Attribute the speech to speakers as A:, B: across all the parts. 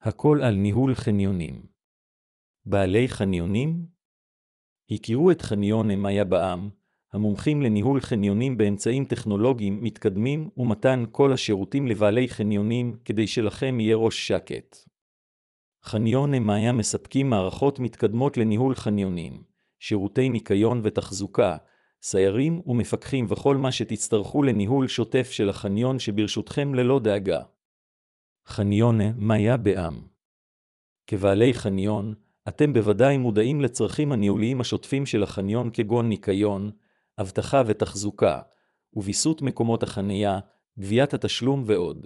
A: הכל על ניהול חניונים. בעלי חניונים? הכירו את חניון מאיה בע"מ, המומחים לניהול חניונים באמצעים טכנולוגיים מתקדמים ומתן כל השירותים לבעלי חניונים כדי שלכם יהיה ראש שקט. חניון מאיה מספקים מערכות מתקדמות לניהול חניונים, שירותי ניקיון ותחזוקה, סיירים ומפקחים וכל מה שתצטרכו לניהול שוטף של החניון שברשותכם ללא דאגה. חניון מאיה בע"מ. כבעלי חניון, אתם בוודאי מודעים לצרכים הניהוליים השוטפים של החניון כגון ניקיון, אבטחה ותחזוקה, וביסות מקומות החנייה, גביית התשלום ועוד.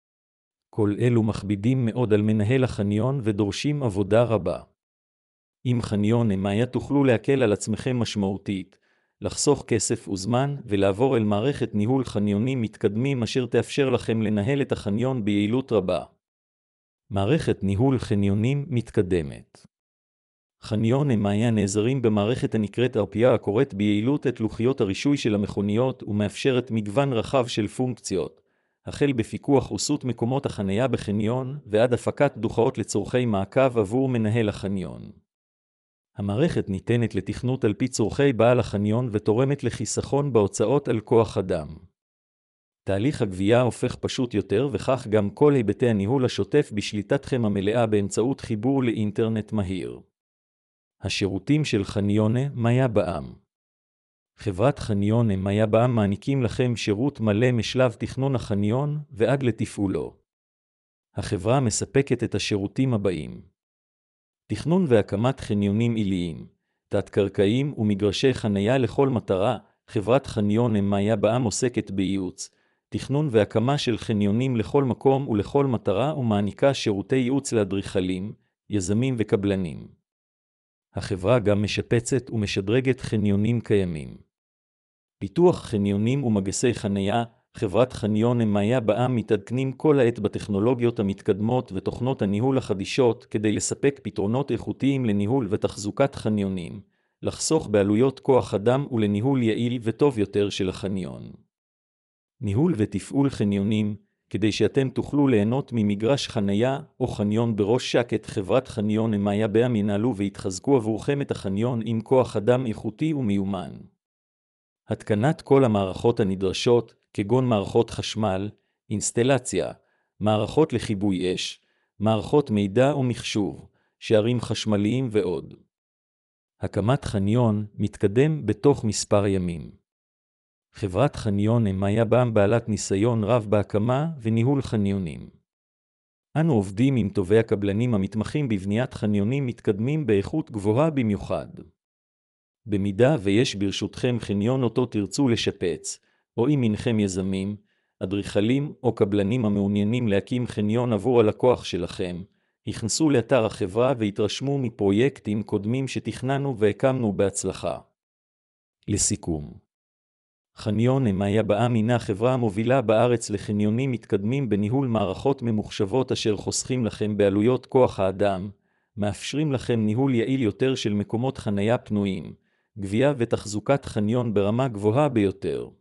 A: כל אלו מכבידים מאוד על מנהל החניון ודורשים עבודה רבה. עם חניון מאיה תוכלו להקל על עצמכם משמעותית, לחסוך כסף וזמן ולעבור אל מערכת ניהול חניונים מתקדמים אשר תאפשר לכם לנהל את החניון ביעילות רבה. מערכת ניהול חניונים מתקדמת. חניון מאיה נעזרים במערכת הנקראת RPA הקוראת ביעילות את לוחיות הרישוי של המכוניות ומאפשרת מגוון רחב של פונקציות, החל בפיקוח וסות מקומות החנייה בחניון ועד הפקת דוחות לצורכי מעקב עבור מנהל החניון. המערכת ניתנת לתכנות על פי צורכי בעל החניון ותורמת לחיסכון בהוצאות על כוח אדם. תהליך הגבייה הופך פשוט יותר וכך גם כל היבטי הניהול השוטף בשליטתכם המלאה באמצעות חיבור לאינטרנט מהיר. השירותים של חניון מאיה בע"מ. חברת חניון מאיה בע"מ מעניקים לכם שירות מלא משלב תכנון החניון ועד לתפעולו. החברה מספקת את השירותים הבאים: תכנון והקמת חניונים עיליים, תת-קרקעיים ומגרשי חנייה לכל מטרה. חברת חניון מאיה בע"מ עוסקת בייעוץ, תכנון והקמה של חניונים לכל מקום ולכל מטרה ומעניקה שירותי ייעוץ לאדריכלים, יזמים וקבלנים. החברה גם משפצת ומשדרגת חניונים קיימים. פיתוח חניונים ומגסי חנייה. חברת חניון מאיה בע"מ מתעדכנים כל העת בטכנולוגיות המתקדמות ותוכנות הניהול החדישות כדי לספק פתרונות איכותיים לניהול ותחזוקת חניונים, לחסוך בעלויות כוח אדם ולניהול יעיל וטוב יותר של החניון. ניהול ותפעול חניונים, כדי שאתם תוכלו ליהנות ממגרש חנייה או חניון בראש שקט. חברת חניון מאיה בע"מ ינהלו והתחזקו עבורכם את החניון עם כוח אדם איכותי ומיומן. התקנת כל המערכות הנדרשות, כגון מערכות חשמל, אינסטלציה, מערכות לכיבוי אש, מערכות מידע ומחשוב, שערים חשמליים ועוד. הקמת חניון מתקדם בתוך מספר ימים. חברת חניון מאיה בע"מ בעלת ניסיון רב בהקמה וניהול חניונים. אנו עובדים עם טובי הקבלנים המתמחים בבניית חניונים מתקדמים באיכות גבוהה במיוחד. במידה ויש ברשותכם חניון אותו תרצו לשפץ, או אם אינכם יזמים, אדריכלים או קבלנים המעוניינים להקים חניון עבור הלקוח שלכם, הכנסו לאתר החברה והתרשמו מפרויקטים קודמים שתכננו והקמנו בהצלחה. לסיכום, חניון מאיה בע"מ הינה חברה המובילה בארץ לחניונים מתקדמים בניהול מערכות ממוחשבות אשר חוסכים לכם בעלויות כוח האדם, מאפשרים לכם ניהול יעיל יותר של מקומות חנייה פנויים, גבייה ותחזוקת חניון ברמה גבוהה ביותר.